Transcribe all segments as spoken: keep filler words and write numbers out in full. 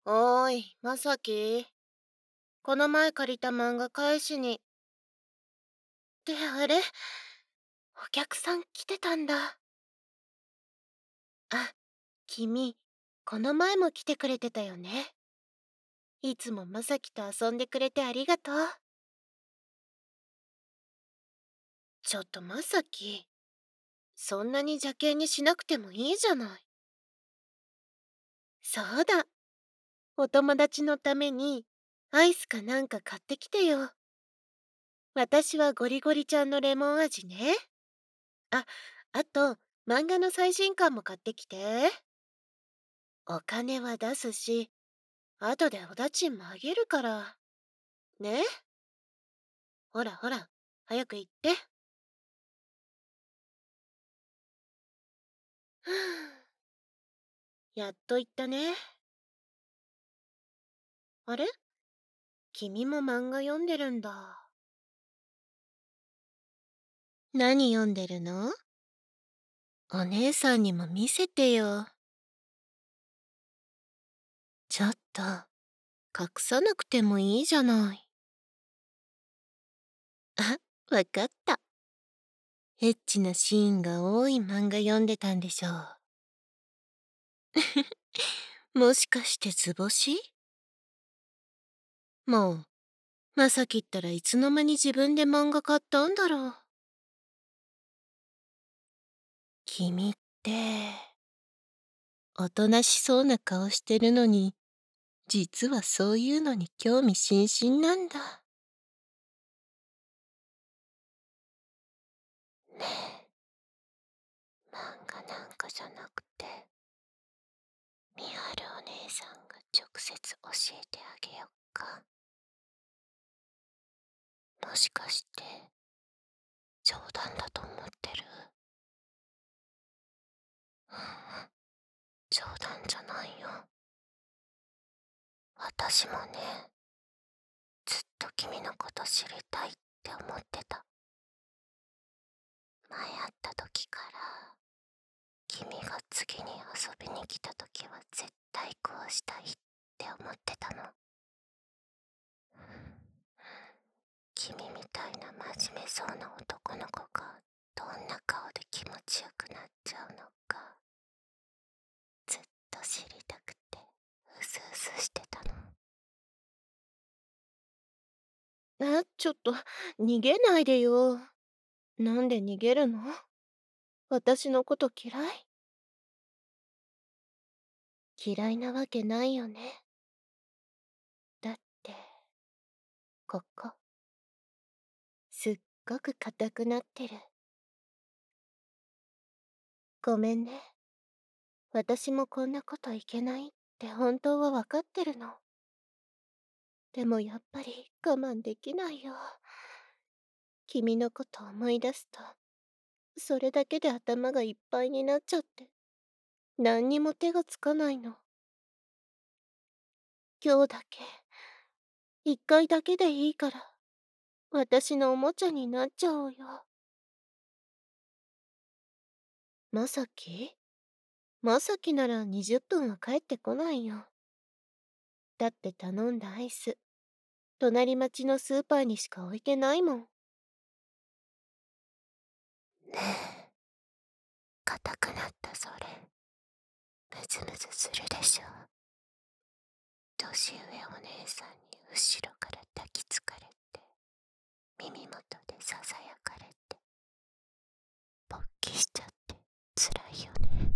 おーい、まさき。この前借りた漫画返しに。ってあれ、お客さん来てたんだ。あ、君、この前も来てくれてたよね。いつもまさきと遊んでくれてありがとう。ちょっとまさき、そんなに邪険にしなくてもいいじゃない。そうだ、お友達のためにアイスかなんか買ってきてよ。私はゴリゴリちゃんのレモン味ね。あ、あと、漫画の最新刊も買ってきて。お金は出すし、後でお駄賃もあげるから。ね。ほらほら、早く行って。ふぅやっと行ったね。あれ、君も漫画読んでるんだ。何読んでるの？お姉さんにも見せてよ。ちょっと、隠さなくてもいいじゃない。あ、わかった。エッチなシーンが多い漫画読んでたんでしょう。もしかして図星？もう、まさきったらいつの間に自分で漫画買ったんだろう。君って、おとなしそうな顔してるのに、実はそういうのに興味津々なんだ。ねえ、漫画なんかじゃなくて、みはるお姉さんが直接教えてあげよっか。もしかして、冗談だと思ってる？うんうん、冗談じゃないよ。私もね、ずっと君のこと知りたいって思ってた。前会った時から、君が次に遊びに来た時は絶対こうしたいって思ってたの。君みたいな真面目そうな男の子がどんな顔で気持ちよくなっちゃうのか、ずっと知りたくてうすうすしてたの。あ、ちょっと逃げないでよ。なんで逃げるの？私のこと嫌い？嫌いなわけないよね。だって、ここ、すっごく硬くなってる。ごめんね。私もこんなこといけないって本当はわかってるの。でもやっぱり我慢できないよ。君のこと思い出すと、それだけで頭がいっぱいになっちゃって、何にも手がつかないの。今日だけ、一回だけでいいから、私のおもちゃになっちゃおうよ。まさきまさきならにじゅっぷんは帰ってこないよ。だって頼んだアイス、隣町のスーパーにしか置いてないもん。ねえ、硬くなったそれ、ムズムズするでしょ。年上お姉さんに後ろから抱きつかれて、耳元でささやかれて、勃起しちゃってつらいよね。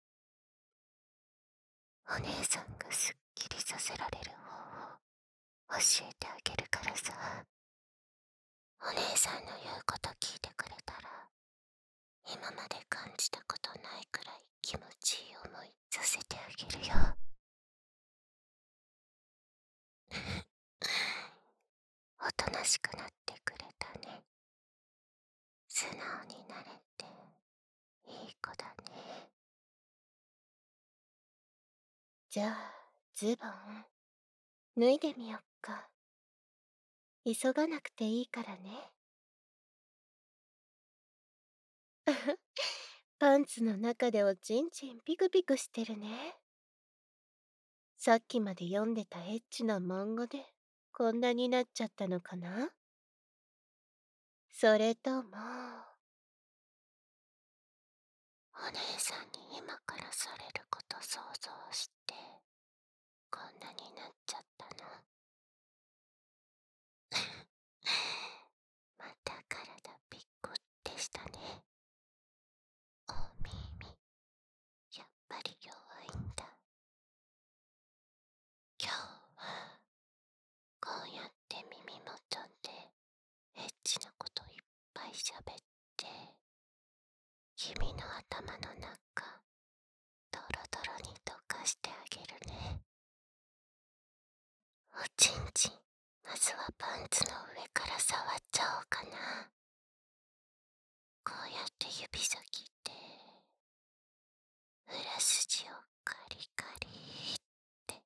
お姉さんがすっきりさせられる方法教えてあげるからさ。お姉さんの言うこと聞いてくれたら、今まで感じたことないくらい気持ちいい思いさせてあげるよ。おとなしくなってくれたね。素直になれていい子だね。じゃあ、ズボン、脱いでみよっか。急がなくていいからね。パンツの中でおちんちんピクピクしてるね。 さっきまで読んでたエッチな漫画でこんなになっちゃったのかな？それとも、お姉さんに今からされること想像してこんなになっちゃったの？また体びっくってしたね。お耳、やっぱり弱いんだ。今日はこうやって耳元でエッチなこといっぱい喋って君の頭の中ドロドロに溶かしてあげるね。おちんちん、まずはパンツの上から触っちゃおうかな。こうやって指先で裏筋をカリカリって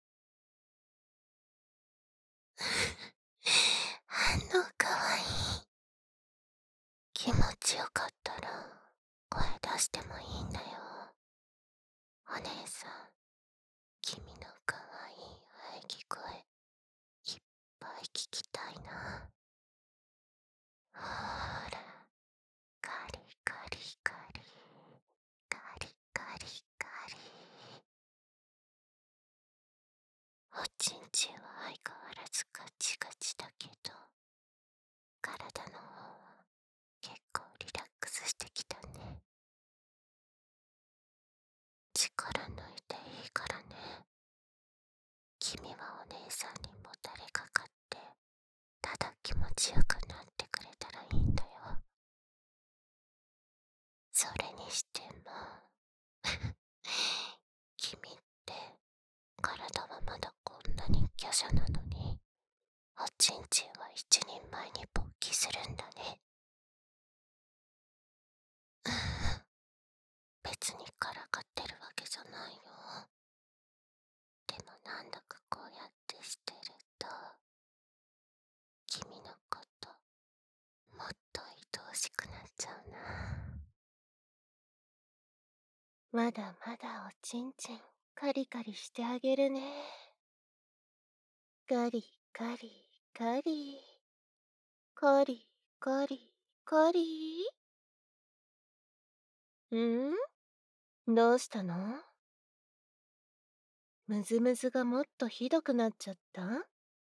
反応かわいい。気持ちよかったら声出してもいいんだよ。お姉さん、君のかわいい喘ぎ声いっぱい聞きたいな。ほーら、カリカリカリカリカリカリ。おちんちんは相変わらずガチガチだけど体の方は結構リラックスしてきたね。力抜いていいからね。君はお姉さんにもたれかかってただ気持ちよくなってくれたらいいんだよ。それにしても君って体はまだこんなに華奢なのにおちんちんは一人前に勃起するんだね。別にからかってるわけじゃないよ。でもなんだかこうやってしてると君のこともっと愛おしくなっちゃうな。まだまだおちんちんカリカリしてあげるね。カリカリカリカリカリカリ。ん？どうしたの？ムズムズがもっとひどくなっちゃった？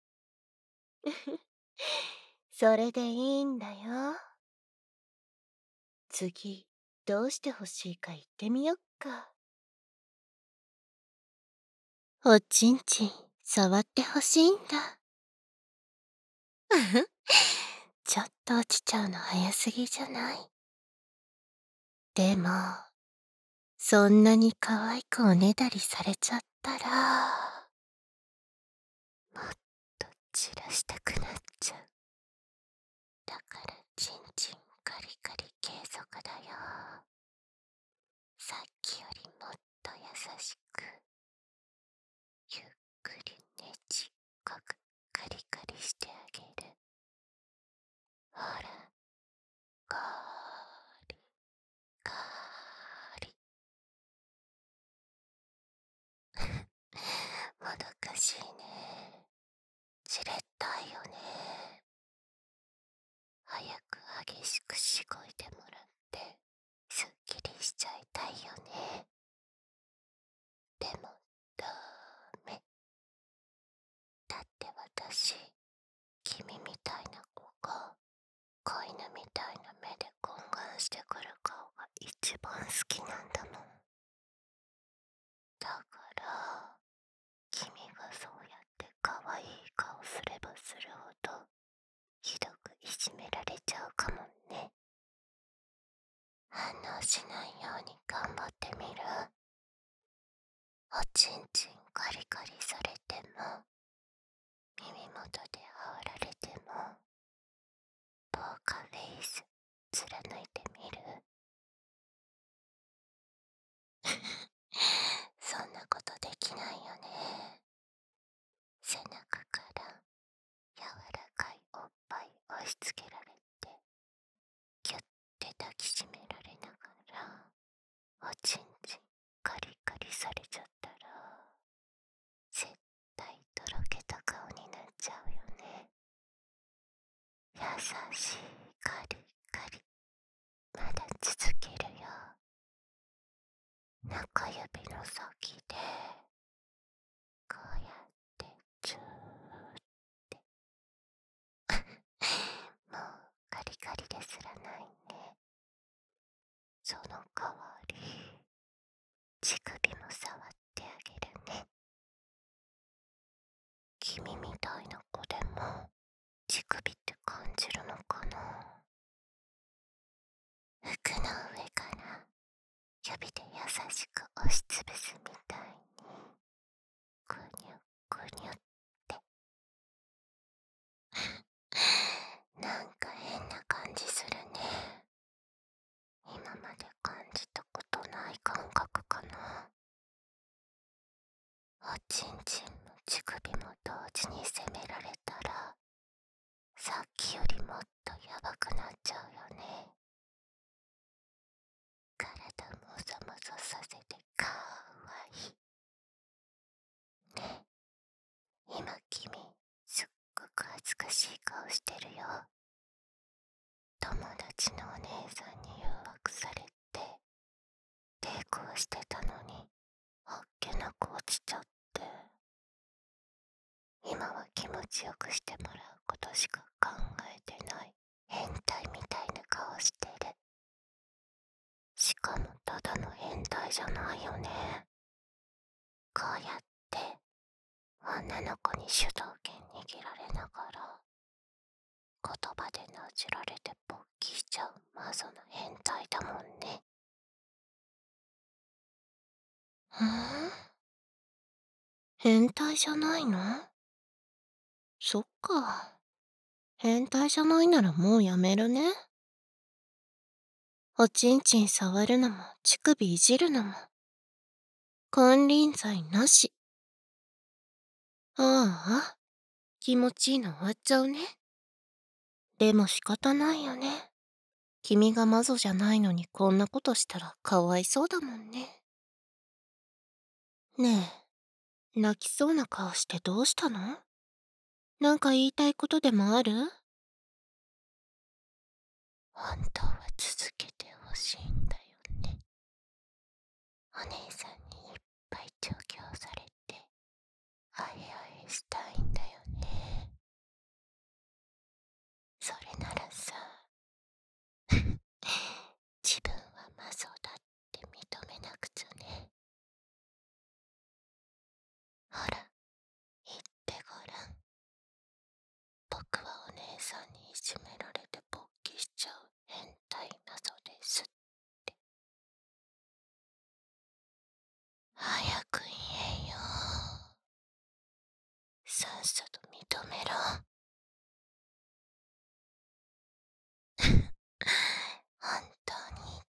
それでいいんだよ。次、どうしてほしいか言ってみよっか。おちんちん、触ってほしいんだ。ちょっと落ちちゃうの早すぎじゃない？でも、そんなに可愛くおねだりされちゃったら、もっと散らしたくなっちゃう。だからちんちんカリカリ継続だよ。さっきよりもっと優しく、ゆっくりねちっこくカリカリしてあげる。ほら、カーリカーリ。もどかしいね。じれったいよね。早く激しくしごいてもらってすっきりしちゃいたいよね。でもダメ。だって私、君みたいな子が子犬みたいな目で懇願してくる顔が一番好きなんだもん。だから君がそうやって可愛い顔すればするほどひどくいじめられちゃうかもね。反応しないように頑張ってみる？おちんちんカリカリされても耳元で煽られてもポーカーフェイス貫いてみる？そんなことできないよね。背中から柔らかいおっぱい押し付けられてギュッて抱きしめられながらおちんちんカリカリされちゃったら中指の先でこうやってチューってもうカリカリですらないね。その代わり乳首も触ってあげるね。君みたいな子でも乳首って感じるのかな。服の上から指で優しく押しつぶすみたいにぐにゅぐにゅってなんか変な感じするね。今まで感じたことない感覚かな。おちんちんも乳首も同時に責められたらさっきよりもっとヤバくなっちゃうよね。体もざもざさせてかわいいね。今君すっごく恥ずかしい顔してるよ。友達のお姉さんに誘惑されて抵抗してたのにあっけなく落ちちゃって、今は気持ちよくしてもらうことしか考えてない。変態みたいな顔してる。しかもただの変態じゃないよね。こうやって女の子に主導権握られながら言葉でなじられて勃起しちゃうマゾの変態だもんね。ふん？変態じゃないの？そっか。変態じゃないならもうやめるね。おちんちん触るのも乳首いじるのも金輪際なし。ああ、気持ちいいの終わっちゃうね。でも仕方ないよね。君がマゾじゃないのにこんなことしたらかわいそうだもんね。ねえ、泣きそうな顔してどうしたの？なんか言いたいことでもある？本当は続けてほしいんだよね。お姉さんにいっぱい調教されてあえあえしたいんだよね。それならさ自分はマゾだって認めなくちゃね。ほら言ってごらん。僕はお姉さんにいじめられて勃起しちゃう変態マゾですって。早く言えよ。さっさと認めろ。本当に言った。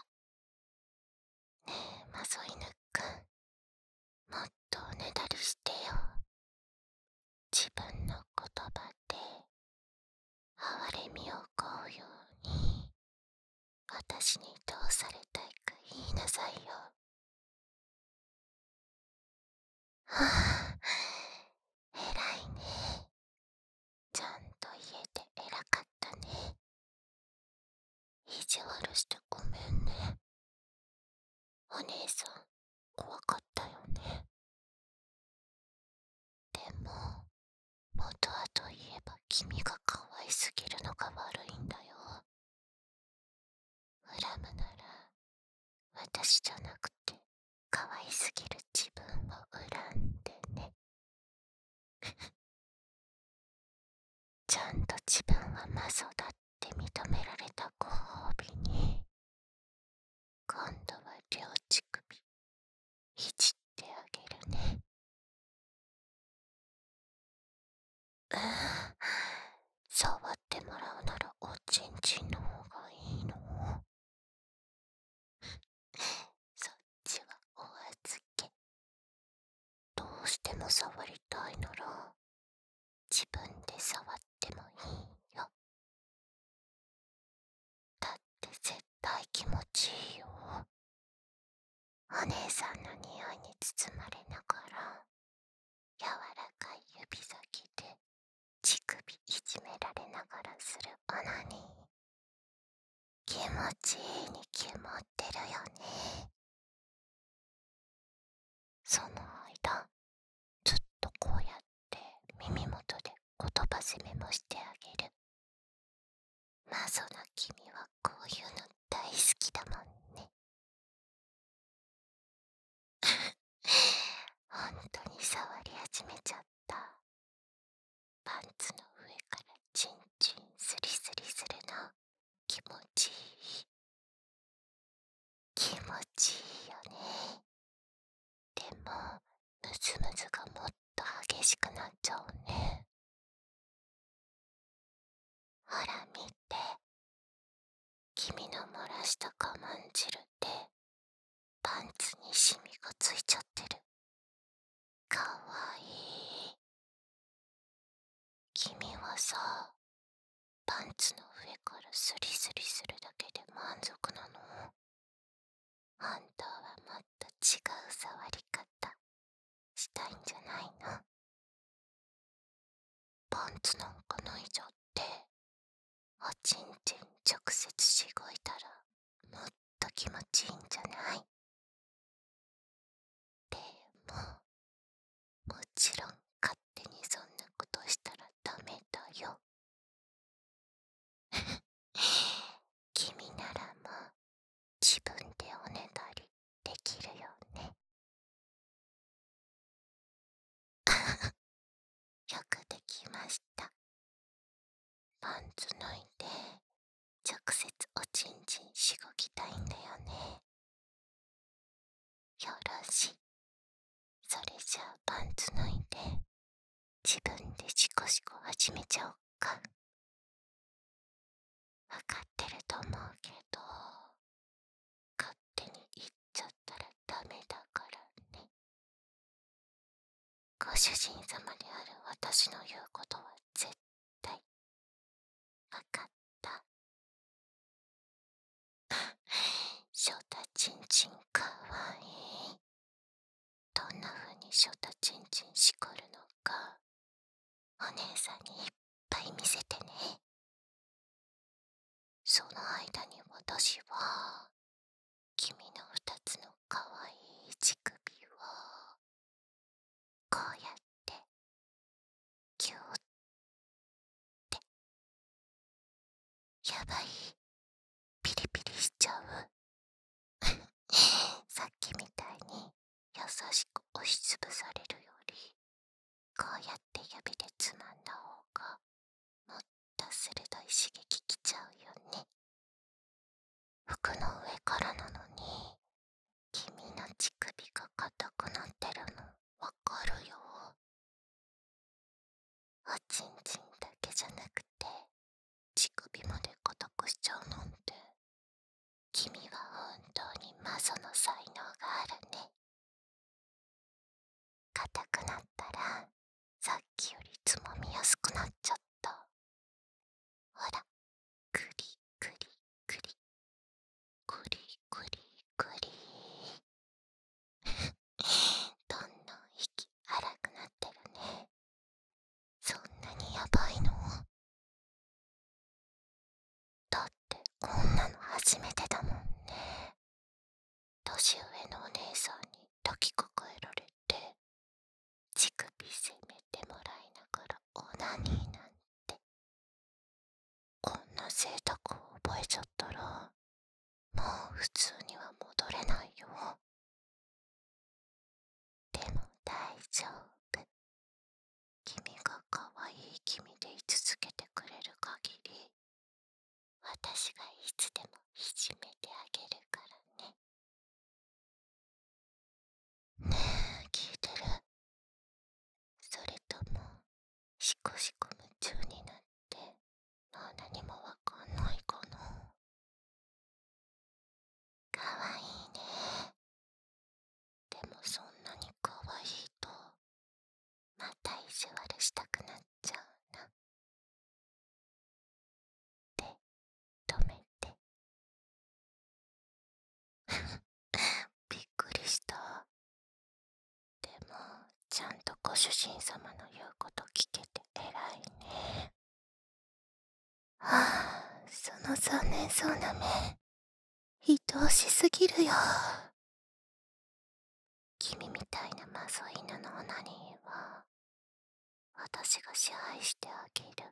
ねえマゾ犬くん、もっとおねだりしてよ。自分の言葉で哀れみをこうように私にどうされたいか言いなさいよ。はあ、偉いね。ちゃんと言えて偉かったね。意地悪してごめんね。お姉さん怖かったよね。でも元はといえば君が可愛すぎるのが悪いんだよ。恨むなら私じゃなくて可愛すぎる自分を恨んでね。ちゃんと自分はマゾだって認められたご褒美に今度は両乳首いじってあげるね。うん、触ってもらうならおちんちんの方がいいの？そっちはお預け。どうしても触りたいなら自分で触ってもいいよ。だって絶対気持ちいいよ。お姉さんの匂いに包まれながら柔らかい指先で乳首いじめられながらするオナニー、気持ちいいに決まってるよね。 その間、ずっとこうやって耳元で言葉攻めもしてあげる。まあそな君はこういうの大好きだもんね。本当に触り始めちゃった。パンツの上からチンチンスリスリするの気持ちいい。気持ちいいよね。でもムズムズがもっと激しくなっちゃうね。ほら見て、君の漏らした我慢汁でパンツにシミがついちゃってる。かわいい。君はさ、パンツの上からスリスリするだけで満足なの？本当はもっと違う触り方したいんじゃないの？パンツなんか脱いじゃっておちんちん直接しごいたらもっと気持ちいいんじゃない？でももちろん勝手にそんなことしたらダメだよ。君ならもう自分でおねだりできるよね。よくできました。パンツ脱いで直接おちんちんしごきたいんだよね。よろしい。それじゃあパンツ脱いで自分でシコシコ始めちゃおっか。わかってると思うけど勝手に言っちゃったらダメだからね。ご主人様である私の言うことは絶対わかった。ショタチンチンかわいい。どんな風にショタチンチンしこるのかお姉さんにいっぱい見せてね。その間に私は君の二つのかわいい乳首をこうやってギューってやばいピリピリしちゃう。さっきみたいに優しく押しつぶされるよりこうやって指でつまんだ方がもっと鋭い刺激きちゃうよね。服の上からなのに君の乳首が硬くなってるのわかるよ。おちんちんだけじゃなくて乳首まで硬くしちゃうなんて君は本当にマゾの才能があるね。硬くなったらさっきよりつまみやすくなっちゃった。ほらクリクリクリクリクリクリどんどん息荒くなってるね。そんなにやばいの？だってこんなの初めてだもんね。年上のお姉さんに抱きかかえられて乳首攻めてもらいながらオナニーなんてこんな贅沢を覚えちゃったらもう普通には戻れないよ。でも大丈夫。君が可愛い君でい続けてくれる限り私がいつでもいじめてあげるからね。ねえ聞いてる？それともシコシコ夢中になってもう何もわかんないかな？かわいいね。でもそんなにかわいいとまた意地悪したくなっちゃうな。で止めて。びっくりした。でもちゃんとご主人様の言うこと聞けて偉いね。はあ、その残念そうな目愛おしすぎるよ。君みたいなマゾ犬のオナニーは私が支配してあげる。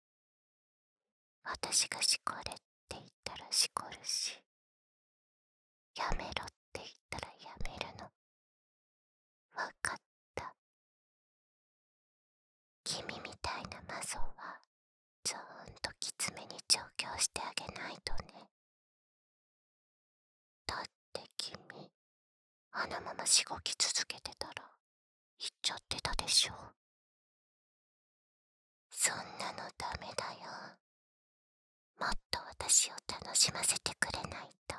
私がしこれって言ったらしこるし、やめろって言ったらやめるの。わかった。君みたいなマゾはずーんときつめに調教してあげないとね。だって君、あのまましごき続けてたら言っちゃってたでしょ。そんなのダメだよ。もっと私を楽しませてくれないと。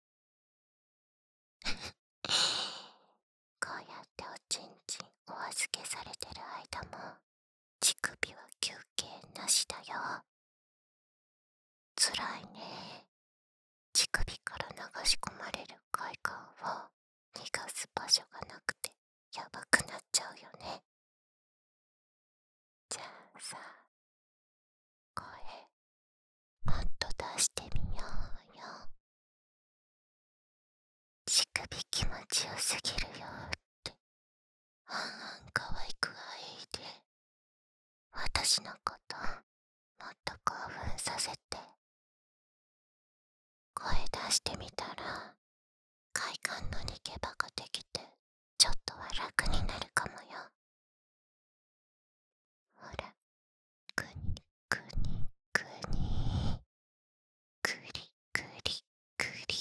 こうやっておちんちんお預けされてる間も乳首は休憩なしだよ。つらいね。乳首から流し込まれる快感を逃がす場所がなくてやばくなっちゃうよね。じゃあさ、声もっと出してみようよ。乳首気持ちよすぎるよってあんあん可愛くあえいで、私のこともっと興奮させて。声出してみたら快感の逃げ場ができてちょっとは楽になるかもよ。ほら、くにくにくに、くりくりくり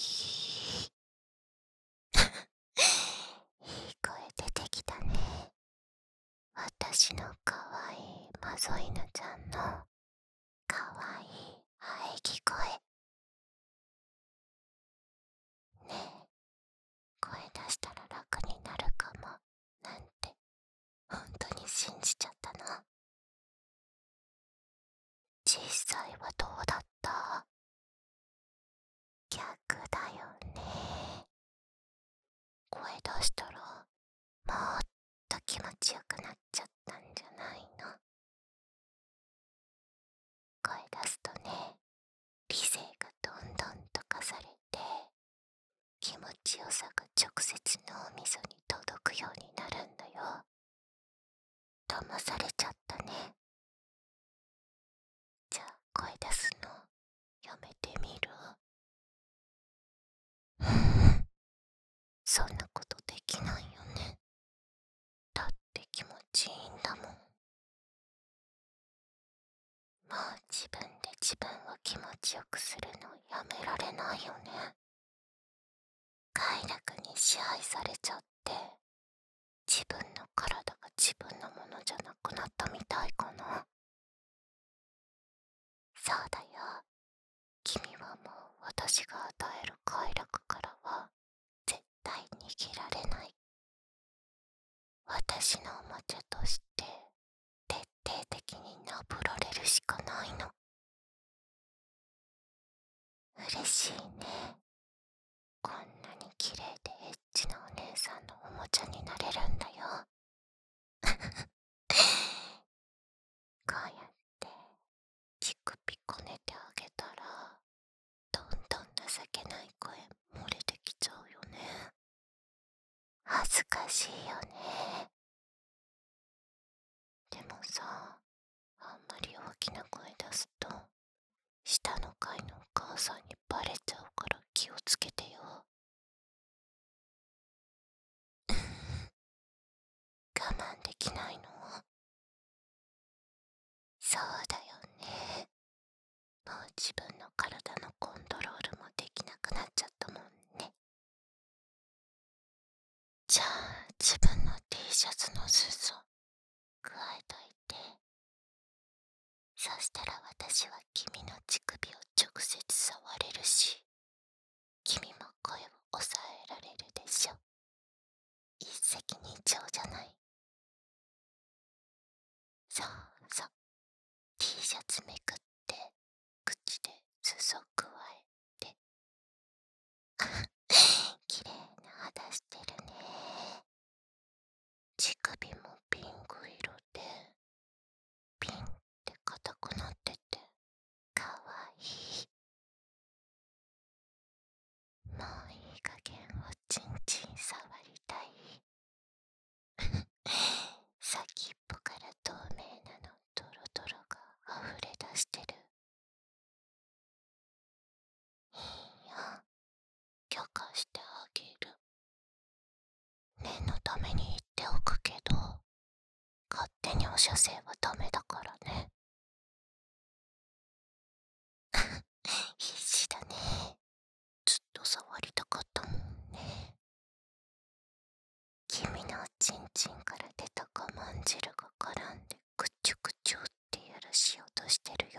いい声出てきたね。私のかわいいマゾ犬ちゃんのかわいい喘ぎ声ね。え、声出したら楽になるかもなんて本当に信じちゃったの？実際はどうだった？逆だよね。声出したらもっと気持ちよくなっちゃったんじゃないの？声出すとね、理性がどんどん溶かされて気持ちよさが直接脳みそに届くようになるんだよ。騙されちゃったね。じゃあ声出すのやめてみる？そんなことできないよね。だって気持ちいいんだもん。もう自分で自分を気持ちよくするのやめられないよね。快楽に支配されちゃって自分の体が自分のものじゃなくなったみたいかな。そうだよ。君はもう私が与える快楽からは絶対逃げられない。私のおもちゃとして徹底的になぶられるしかないの。嬉しいね。こんなに綺麗でエッチなお姉さんのおもちゃになれるんだよ。こうやって乳首こねてあげたらどんどん情けない声漏れてきちゃうよね。恥ずかしいよね。でもさ、あんまり大きな声出すと下の階のお母さんにバレちゃうから気をつけてよ。我慢できないの？そうだよね。もう自分の体のコントロールもできなくなっちゃったもんね。じゃあ自分の T シャツの裾加えといて。そしたら私は君の乳首を直接触れるし、君も声を抑えられるでしょ。一石二鳥じゃない？そうそう、 T シャツめくって口で裾加えて綺麗な肌してるね。乳首もピンク色でピンって硬くなっててかわいい。もういい加減おちんちん触りたい。 放射線はダメだからね。必死だね。ずっと触りたかったもんね。君のおちんちんから出た我慢汁が絡んでくちゅくちゅってやらしようとしてるよ。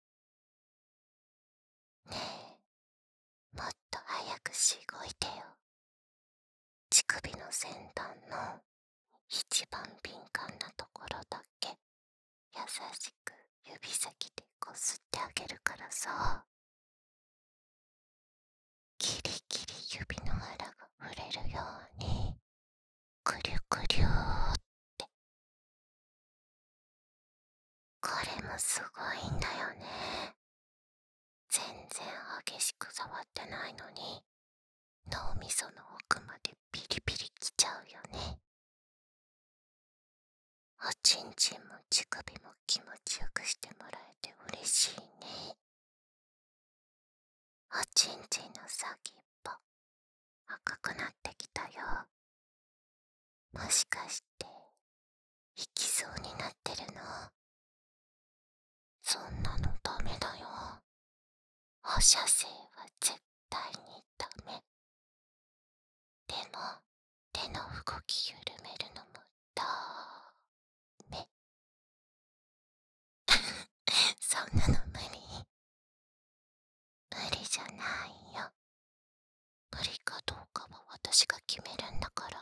ねえ、もっと早くしごいてよ。乳首の先端の一番敏感なところだけ優しく指先でこすってあげるからさ。キリキリ指の腹が触れるようにくりゅくりゅーって。これもすごいんだよね。全然激しく触ってないのに脳みその奥までピリピリきちゃうよね。おちんちんも乳首も気持ちよくしてもらえて嬉しいね。おちんちんの先っぽ赤くなってきたよ。もしかして引きそうになってるの？そんなのダメだよ。放射線は絶対にダメ。でも手の動き緩めるのもダメ。そんなの無理。無理じゃないよ。無理かどうかは私が決めるんだから。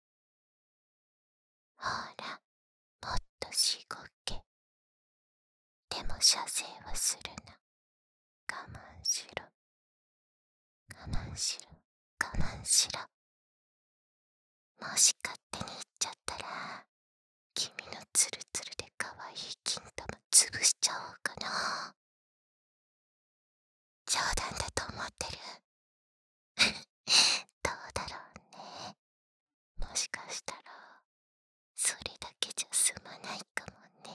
ほら、もっとしごけ。でも射精はするな。我慢しろ。我慢しろ。我慢しろ。もし勝手に言っちゃったら、君のツルツルで可愛い金玉潰しちゃおうかな。冗談だと思ってる？どうだろうね。もしかしたらそれだけじゃ済まないかもね。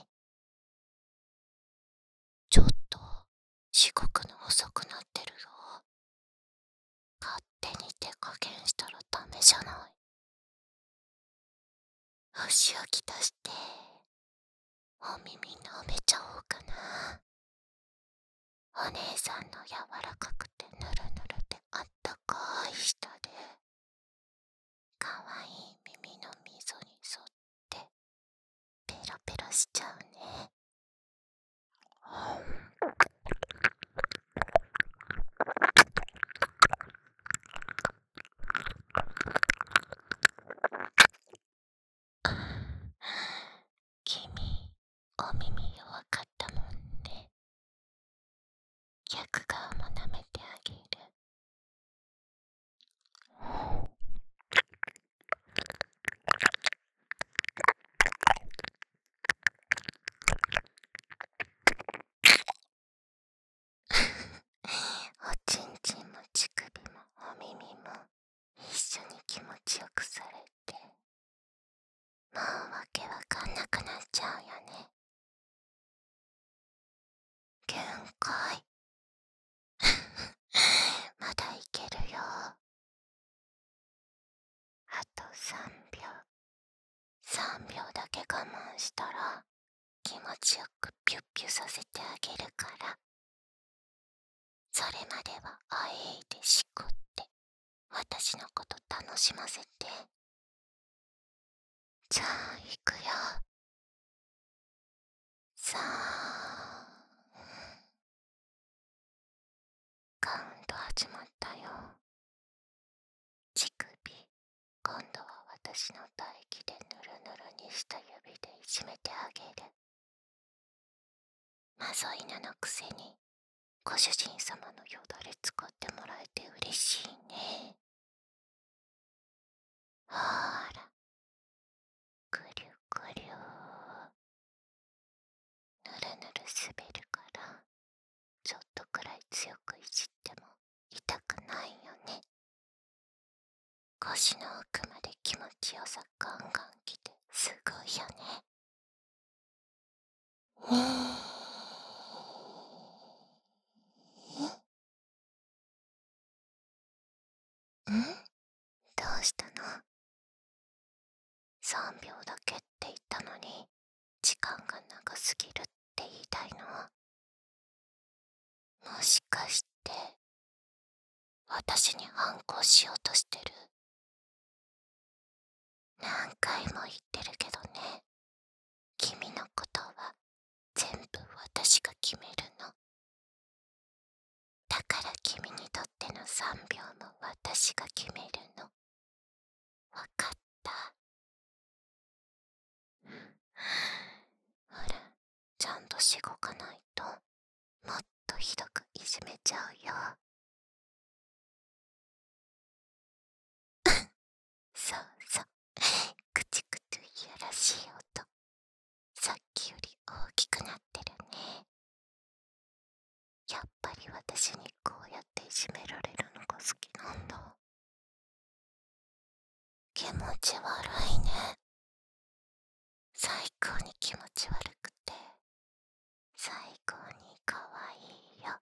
ちょっとしごくの遅くなってるよ。勝手に手加減したらダメじゃない。星をき出してお耳舐めちゃおうかな。お姉さんの柔らかくてぬるぬるであったかい舌でかわいい耳の溝に沿ってペロペロしちゃうね。君、お耳弱かったもんね。逆側も舐めてあげる。おちんちんも乳首もお耳も一緒に気持ちよくされて、もうわけわかんなくなっちゃうよね。限界。まだいけるよ。あとさんびょう。さんびょうだけ我慢したら気持ちよくピュッピュさせてあげるから。それまではあえいでしこって私のこと楽しませて。じゃあ行くよ。さあ、カウント始まったよ。乳首、今度は私の唾液でぬるぬるにした指でいじめてあげる。マゾ犬のくせにご主人様のよだれ使ってもらえて嬉しいね。ほーら、くりゅくりゅー。ぬるぬる滑るからちょっとくらい強くいじっても痛くないよね。腰の奥まで気持ちよさガンガンきてすごいよね。ん？どうしたの？さんびょうだけって言ったのに時間が長すぎるって言いたいの？もしかして私に反抗しようとしてる？何回も言ってるけどね、君のことは全部私が決めるの。だから君にとってのさんびょうも私が決めるの。わかった？ほら、ちゃんとしごかないともっとひどくいじめちゃうよ。そうそう、クチクチいやらしい音、さっきより大きくなってるね。やっぱり私にこうやっていじめられるのが好きなんだ。気持ち悪いね。最高に気持ち悪くて最高に可愛いよ。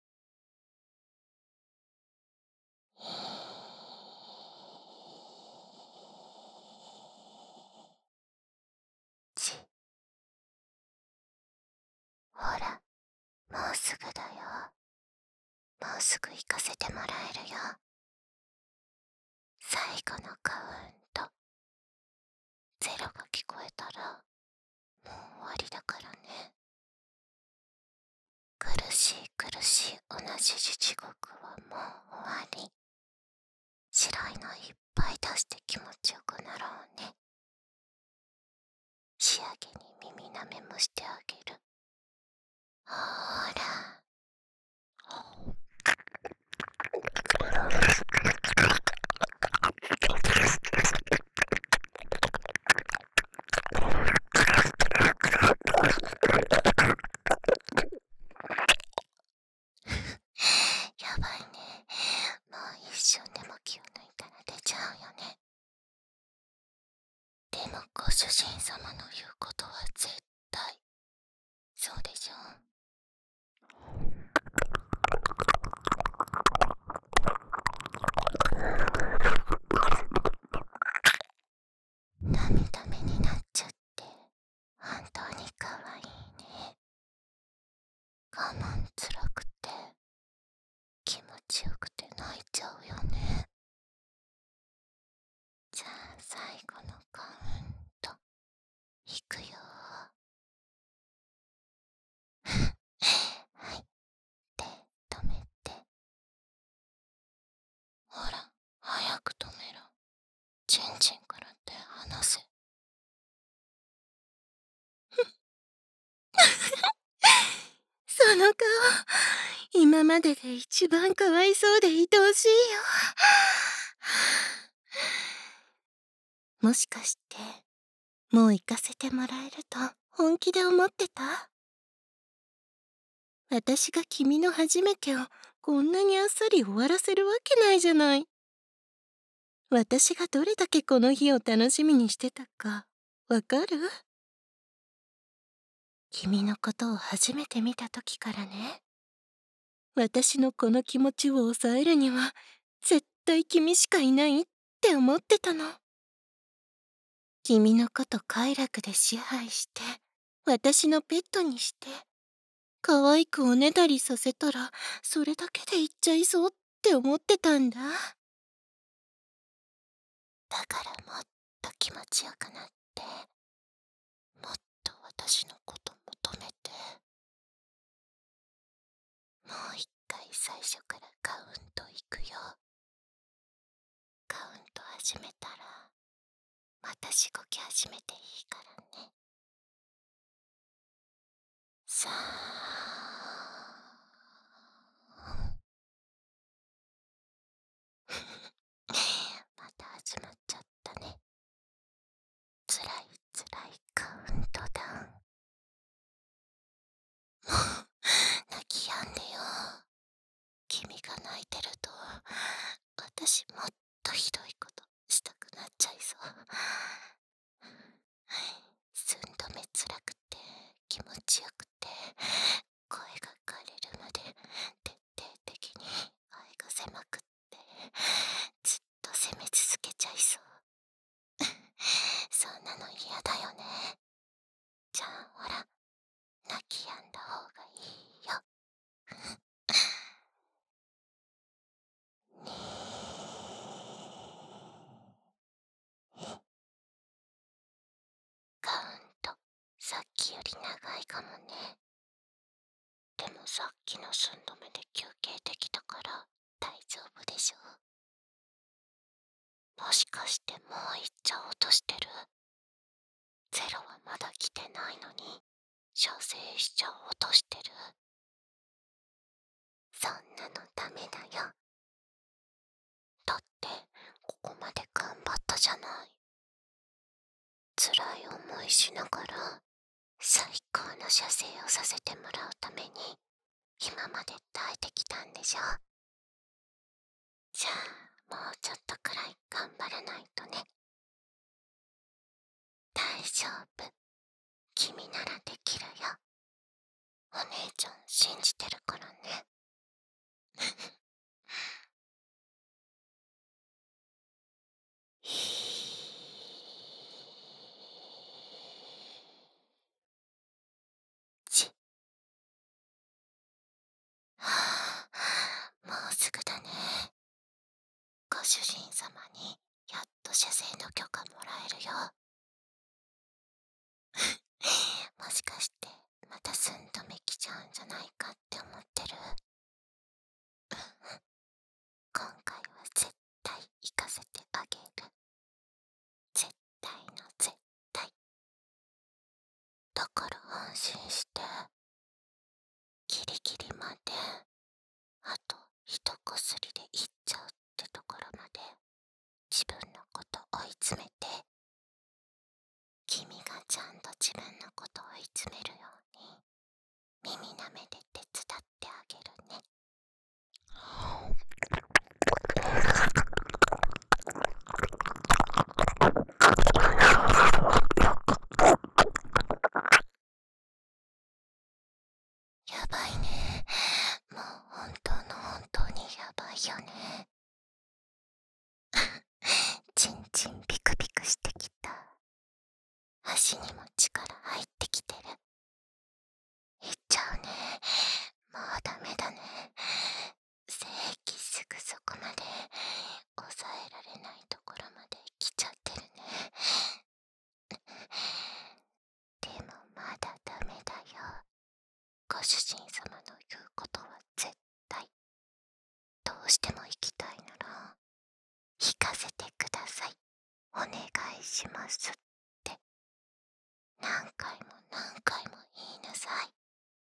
ち、ほら、もうすぐだよ。もうすぐ行かせてもらえるよ。最後のカウントゼロが聞こえたらもう終わりだからね。苦しい苦しい同じ地獄はもう終わり。白いのいっぱい出して気持ちよくなろうね。仕上げに耳なめもしてあげる。ほーら。やばいね。もう一瞬でも気を抜いたら出ちゃうよね。でもご主人様の言うことは絶対そうでしょ。涙目になっちゃって本当に可愛いね。我慢つらくて気持ちよくて泣いちゃうよね。じゃあ最後のカウントいくよ。はい、手止めて。ほら、早く止めろ。チンチンから手離せ。その顔、今までで一番かわいそうで愛おしいよ。もしかしてもう行かせてもらえると本気で思ってた？私が君の初めてをこんなにあっさり終わらせるわけないじゃない。私がどれだけこの日を楽しみにしてたかわかる？君のことを初めて見た時からね、私のこの気持ちを抑えるには絶対君しかいないって思ってたの。君のこと快楽で支配して私のペットにして可愛くおねだりさせたらそれだけでいっちゃいそうって思ってたんだ。だからもっと気持ちよくなってもっと私のこと求めて、もう一回最初からカウントいくよ。カウント始めたらまたしごき始めていいからね。さあまた始まっちゃったね。つらいつらいカウントダウン。もう泣き止んでよ。君が泣いてると私もっとひどいことしたくなっちゃいそう。寸止めつらくて気持ちよくて、こさっきより長いかもね。でもさっきの寸止めで休憩できたから大丈夫でしょ。もしかしてもう行っちゃおうとしてる？ゼロはまだ来てないのに射精しちゃおうとしてる？そんなのダメだよ。だってここまで頑張ったじゃない。辛い思いしながら最高の射精をさせてもらうために今まで耐えてきたんでしょ。じゃあもうちょっとくらい頑張らないとね。大丈夫、君ならできるよ。お姉ちゃん信じてるからね。ちはあ、もうすぐだね。ご主人様にやっと射精の許可もらえるよ。もしかしてまた寸止めきちゃうんじゃないかって思ってる？今回は絶対行かせてあげる。絶対の絶対。だから安心して。ギリギリまであと一こすりで行っちゃうってところまで自分のこと追い詰めて、君がちゃんと自分のこと追い詰めるように耳なめで手伝ってあげるね。やばいね。もう本当の本当にやばいよね。チンチンピクピクしてきた。足にも力入ってきてる。いっちゃうね。もうダメだね。精液すぐそこまで抑えられないところまで来ちゃってるね。でもまだダメだよ。ご主人様の言うことは絶対。どうしても行きたいなら行かせてください、お願いしますって何回も何回も言いなさい。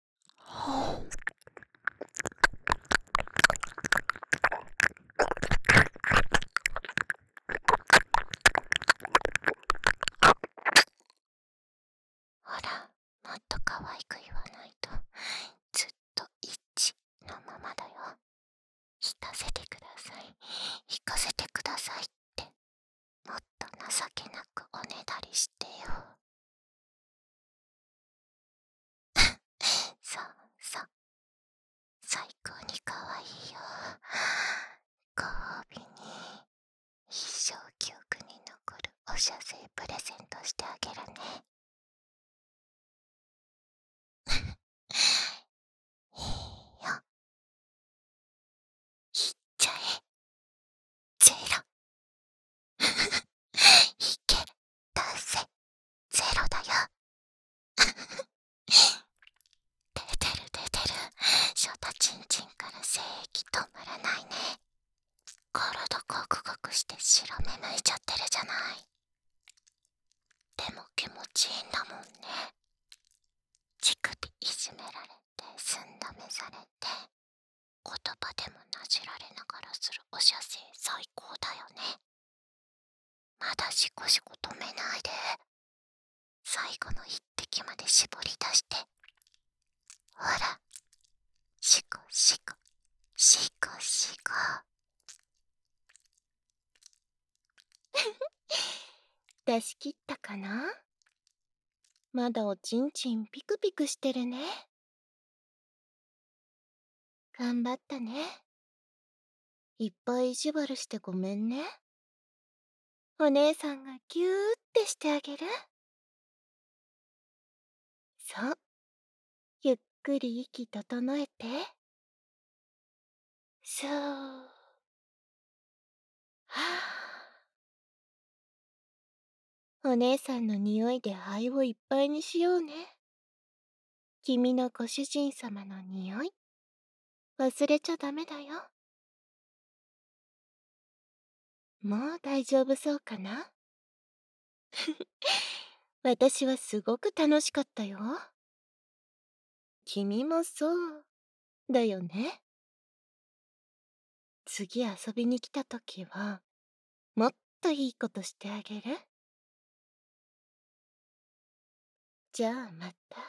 ほら、もっと可愛く言わないとずっといちのままだよ。引かせてください、引かせてくださいって、もっと情けなくおねだりしてよ。そうそう、最高に可愛いよ。ご褒美に一生記憶に残るお射精プレゼントしてあげるね。いいよ、いっちゃえ。ゼロ。いけ、出せ。ゼロだよ。出てる出てる。ショタチンチンから精液止まらないね。体ガクガクして白目向いちゃってるじゃない。でも気持ちいいんだもんね。乳首いじめられて寸止めされて言葉でもなじられながらするお射精最高だよね。まだシコシコ止めないで。最後の一滴まで絞り出して。ほら、シコシコシコシコ。 出し切ったかな？まだおちんちんピクピクしてるね。頑張ったね。いっぱい意地悪してごめんね。お姉さんがギューってしてあげる。そう、ゆっくり息整えて。そう。はあ。 お姉さんの匂いで肺をいっぱいにしようね。君のご主人様の匂い、忘れちゃダメだよ。もう大丈夫そうかな？私はすごく楽しかったよ。君もそうだよね。次遊びに来た時は、もっといいことしてあげる。じゃあまた。